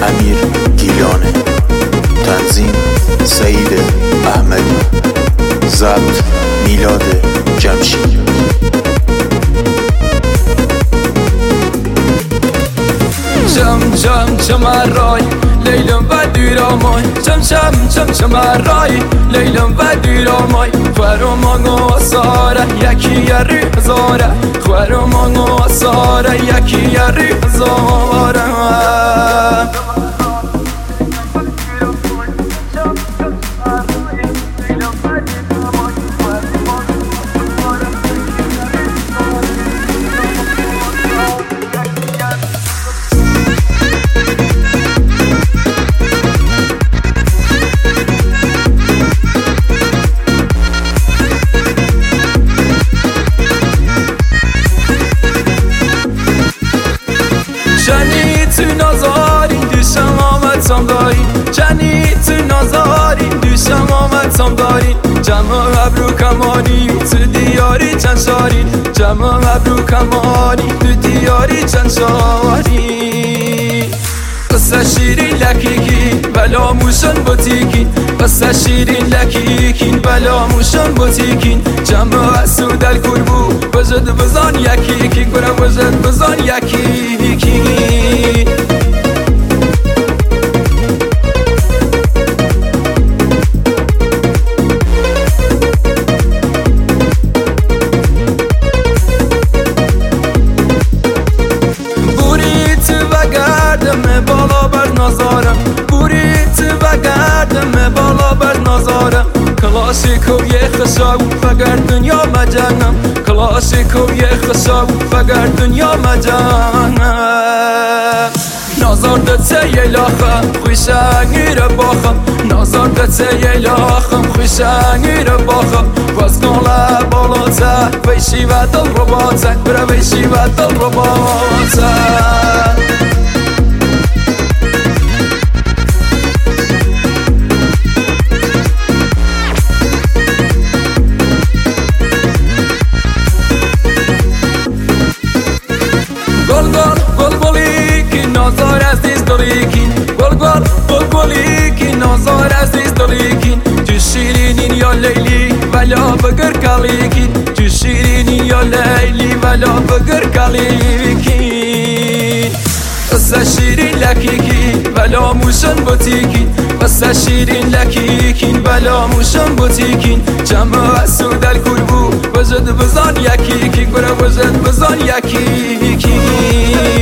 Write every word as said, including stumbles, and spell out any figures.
امیر گیلانه، تنظیم سعید احمدی، ضبط میلاد جمشید. چم چم چمرای لیلم و دیرامای، چم چم چم چمرای لیلم و دیرامای. خورمانو ساره یکی یاری هزاره، خورمانو ساره یکی یاری هزاره. جنی تو نازاری دوشم آمد تام داری، جنی تو نازاری دوشم آمد تام داری. جمع ابرو کمانی تو دیاری چند شاری، جمع ابرو کمانی تو دیاری چند شاری. قصه شیرین لکیکی بلا موشن بوتیکین، قصه شیرین لکیکین بلا موشن بوتیکین. جمع اسود الکربو وجد بزان یکی کی گرم وجد بزان یکی کی. بالا بر نظارم بوریت و گردم بالا بر نظارم. کلاسیکو یه خساو فگر دنیا مجانم، کلاسیکو یه خساو فگر دنیا مجانم. نظر دته یه لاخم خوشنگی رو باخم، نظر دته یه لاخم خوشنگی رو باخم. وزگان لبالاته ویشی و دل رو باته، برا ویشی و دل رو باته. گل گل گل گلی کی نازار عزیز دلیکین، گل گل گل گلی کی نازار عزیز دلیکین. تو شیرینین یا لیلی ولا بگر کلیکین، تو شیرینین یا لیلی ولا بگر کلیکین. قصه شیرین لکیکی بلا موشن بوتیکین، قصه شیرین لکیکین بلا موشن بوتیکین. جمع اسود الکربو وجد بزان یکی کی گره وجد بزان یکی کی.